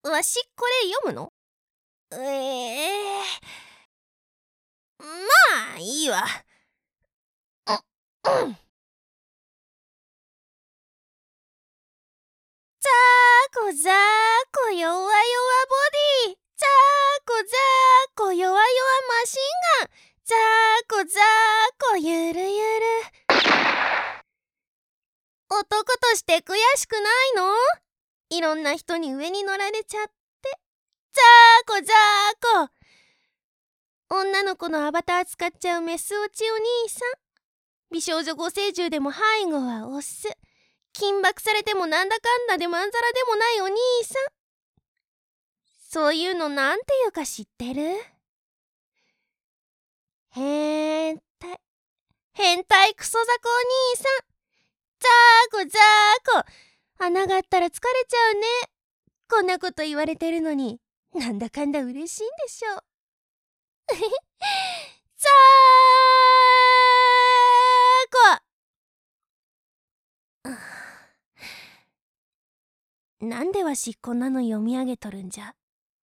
わしこれ読むの？まあいいわ。うん。ザーコザーコ弱々ボディ、ザーコザーコ弱々マシンガン、ザーコザーコゆるゆる。男として悔しくないの？いろんな人に上に乗られちゃって。ザーコザーコ。女の子のアバター使っちゃうメス落ちお兄さん。美少女5世獣でも背後はオス。緊縛されてもなんだかんだでまんざらでもないお兄さん。そういうのなんていうか知ってる？変態。変態クソザコお兄さん。ザーコザーコ。穴があったら疲れちゃうね。こんなこと言われてるのに、なんだかんだ嬉しいんでしょう。ザーコ。なんでわしこんなの読み上げとるんじゃ。